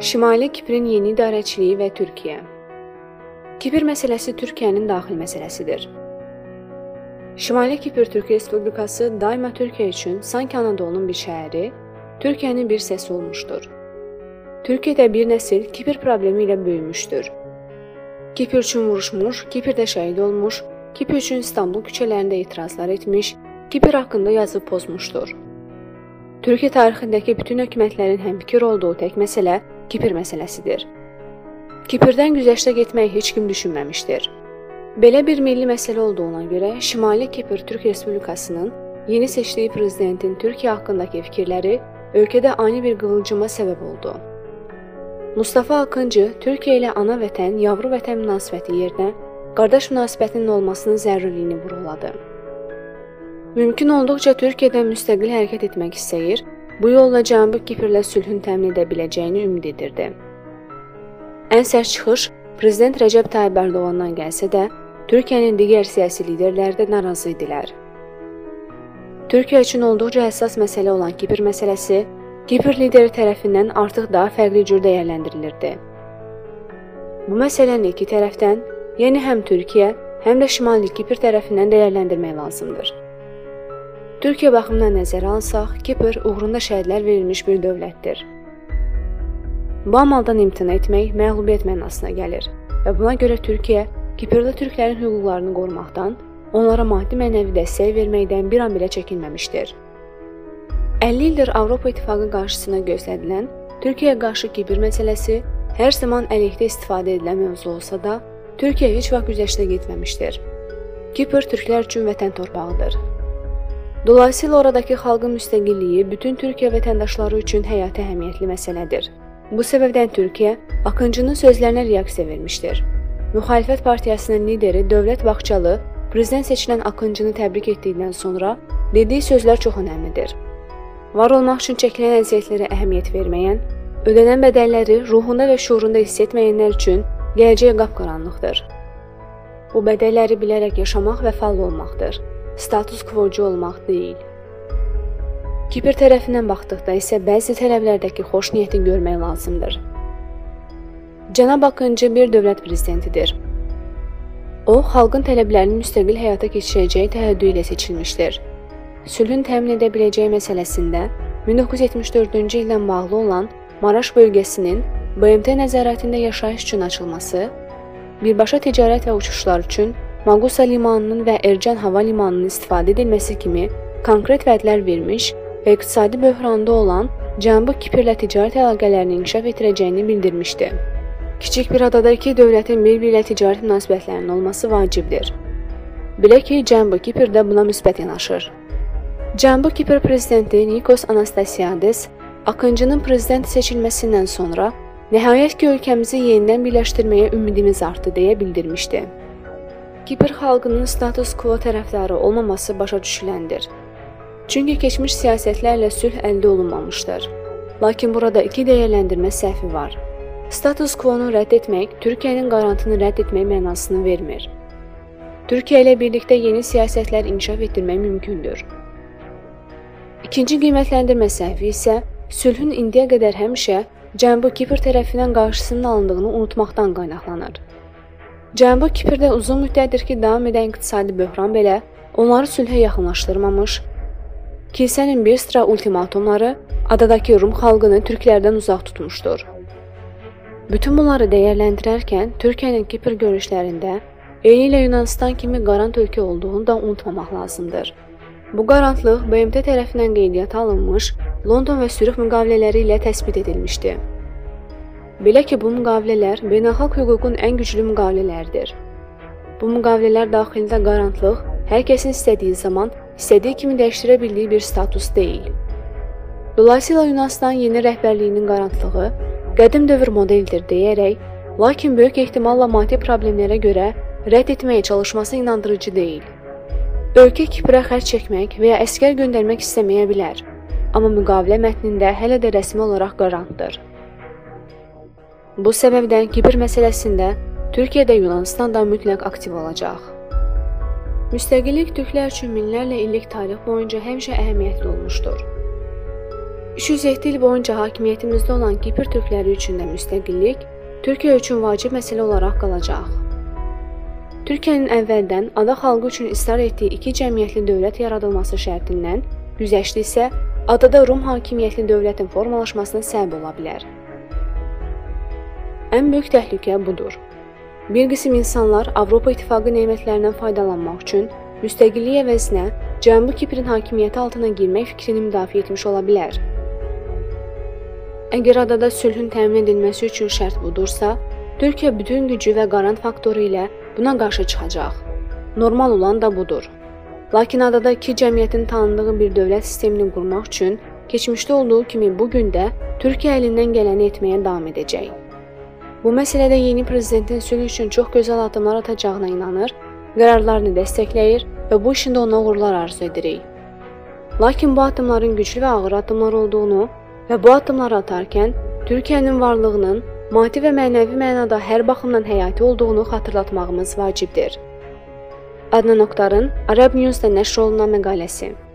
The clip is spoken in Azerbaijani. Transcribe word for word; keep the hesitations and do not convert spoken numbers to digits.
Şimali Kiprin yeni idarəçiliyi və Türkiyə. Kipr məsələsi Türkiyənin daxili məsələsidir. Şimali Kipr Türk Respublikası daima Türkiyə üçün sanki Anadolunun bir şəhəri, Türkiyənin bir səsi olmuşdur. Türkiyədə bir nəsil Kipr problemi ilə böyümüşdür. Kipr üçün vuruşmuş, Kiprdə şəhid olmuş, Kipr üçün İstanbul küçələrində etirazlar etmiş, Kipr haqqında yazıb pozmuşdur. Türkiyə tarixindəki bütün hökumətlərin həmfikir olduğu tək məsələ Kipr məsələsidir. Kiprdən güzəştə getməyi heç kim düşünməmişdir. Belə bir milli məsələ olduğuna görə Şimali Kipr Türk Respublikasının yeni seçdiyi prezidentin Türkiyə haqqındakı fikirləri ölkədə ani bir qığılcıma səbəb oldu. Mustafa Akıncı Türkiyə ilə ana vətən, yavru vətən münasibəti yerinə qardaş münasibətinin olmasının zərurliyini vurğuladı. Mümkün olduqca Türkiyədən müstəqil hərəkət etmək istəyir, bu yolla Cənubi Kiprlə sülhün təmin edə biləcəyini ümid edirdi. Ən sərt çıxış Prezident Rəcəb Tayyib Ərdoğandan gəlsə də, Türkiyənin digər siyasi liderləri də narazı idilər. Türkiyə üçün olduqca həssas məsələ olan Kipr məsələsi Kipr lideri tərəfindən artıq daha fərqli cür dəyərləndirilirdi. Bu məsələni iki tərəfdən, yəni həm Türkiyə, həm də Şimali Kipr tərəfindən dəyərləndirmək lazımdır. Türkiyə baxımından nəzərə alsaq, Kipr uğrunda şəhidlər verilmiş bir dövlətdir. Bu amaldan imtina etmək məğlubiyyət mənasına gəlir və buna görə Türkiyə Kiprdə türklərin hüquqlarını qorumaqdan, onlara maddi-mənəvi dəstək verməkdən bir an belə çəkinməmişdir. əlli ildir Avropa İttifaqı qarşısına gözlədilən Türkiyəyə qarşı Kipr məsələsi hər zaman əleyhdə istifadə edilən mövzu olsa da, Türkiyə heç vaxt güzəştə getməmişdir. Kipr türklər üçün vətən torpağıdır. Dolayısıyla oradakı xalqın müstəqilliyi bütün Türkiyə vətəndaşları üçün həyati əhəmiyyətli məsələdir. Bu səbəbdən Türkiyə Akıncının sözlərinə reaksiya vermişdir. Müxalifət partiyasının lideri Dövlət Bağçalı prezident seçilən Akıncını təbrik etdikdən sonra dediyi sözlər çox önəmlidir. Var olmaq üçün çəkilən əziyyətlərə əhəmiyyət verməyən, ödənən bədəlləri ruhunda və şuurunda hiss etməyənlər üçün gələcək qapqaranlıqdır. Bu bədəlləri bilərək yaşamaq vəfalı olmaqdır. Status quocu olmaq deyil. Kipr tərəfindən baxdıqda isə bəzi tələblərdəki xoş niyyəti görmək lazımdır. Cənab Akıncı bir dövlət prezidentidir. O, xalqın tələblərinin müstəqil həyata keçirəcəyi təhəddü ilə seçilmişdir. Sülhün təmin edə biləcəyi məsələsində min doqquz yüz yetmiş dördüncü ildən bağlı olan Maraş bölgəsinin B M T nəzarətində yaşayış üçün açılması, birbaşa ticarət və uçuşlar üçün Magusa limanının və Ercan hava limanının istifadə edilməsi kimi konkret vədlər vermiş və iqtisadi böhranda olan Cənubi Kiprlə ticarət əlaqələrini inkişaf etdirəcəyini bildirmişdi. Kiçik bir adada iki dövlətin bir-biri ilə ticarət münasibətlərinin olması vacibdir. Belə ki, Cənubi Kipr də buna müsbət yanaşır. Cənubi Kipr prezidenti Nikos Anastasiades Akıncının prezident seçilməsindən sonra nəhayət ki, ölkəmizi yenidən birləşdirməyə ümidimiz artdı deyə bildirmişdi. Kipr xalqının status quo tərəfdarı olmaması başa düşüləndir. Çünki keçmiş siyasətlərlə sülh əldə olunmamışdır. Lakin burada iki dəyərləndirmə səhvi var. Status quo-nu rədd etmək, Türkiyənin qarantını rədd etmək mənasını vermir. Türkiyə ilə birlikdə yeni siyasətlər inkişaf etdirmək mümkündür. İkinci qiymətləndirmə səhvi isə sülhün indiyə qədər həmişə Cənubi Kipr tərəfindən qarşısının alındığını unutmaqdan qaynaqlanır. Cənubi Kiprdə uzun müddətdir ki, davam edən iqtisadi böhran belə onları sülhə yaxınlaşdırmamış, kilsənin bir sıra ultimatumları adadakı Rum xalqını türklərdən uzaq tutmuşdur. Bütün bunları dəyərləndirərkən Türkiyənin Kipr görüşlərində eyni ilə Yunanistan kimi qarant ölkə olduğunu da unutmamaq lazımdır. Bu qarantlıq B M T tərəfindən qeydiyyata alınmış London və Sürüx müqavilələri ilə təsbit edilmişdi. Belə ki, bu müqavilələr beynəlxalq hüququn ən güclü müqavilələrdir. Bu müqavilələr daxilində qarantlıq hər kəsin istədiyi zaman, istədiyi kimi dəyişdirə bildiyi bir status deyil. Dolayısıyla Yunanistan yeni rəhbərliyinin qarantlığı qədim dövr modeldir deyərək, lakin böyük ehtimalla maddi problemlərə görə rədd etməyə çalışması inandırıcı deyil. Ölkə Kiprə xərc çəkmək və ya əskər göndərmək istəməyə bilər, amma müqavilə mətnində hələ də rəsmi olaraq qarantdır. Bu səbəbdən Kipr məsələsində Türkiyə də Yunanistan da mütləq aktiv olacaq. Müstəqillik türklər üçün minlərlə illik tarix boyunca həmişə əhəmiyyətli olmuşdur. üç yüz yeddi il boyunca hakimiyyətimizdə olan Kipr türkləri üçün də müstəqillik Türkiyə üçün vacib məsələ olaraq qalacaq. Türkiyənin əvvəldən ada xalqı üçün israr etdiyi iki cəmiyyətli dövlət yaradılması şərtindən güzəştlisə, adada Rum hakimiyyətli dövlətin formalaşmasına səbəb ola bilər. Ən böyük təhlükə budur. Bir qism insanlar Avropa İttifaqı nemətlərindən faydalanmaq üçün müstəqillik əvəzinə Cənubi Kiprin hakimiyyəti altına girmək fikrini müdafiə etmiş ola bilər. Əgər adada sülhün təmin edilməsi üçün şərt budursa, Türkiyə bütün gücü və qarant faktoru ilə buna qarşı çıxacaq. Normal olan da budur. Lakin adada iki cəmiyyətin tanındığı bir dövlət sistemini qurmaq üçün keçmişdə olduğu kimi bugün də Türkiyə əlindən gələni etməyə davam edəcək. Bu məsələdə yeni prezidentin sülh üçün çox gözəl addımlar atacağına inanır, qərarlarını dəstəkləyir və bu işində ona uğurlar arzu edirik. Lakin bu addımların güclü və ağır addımlar olduğunu və bu addımları atarkən Türkiyənin varlığının maddi və mənəvi mənada hər baxımdan həyati olduğunu xatırlatmağımız vacibdir. Adnan Oktarın Arab News-da nəşr olunan məqaləsi.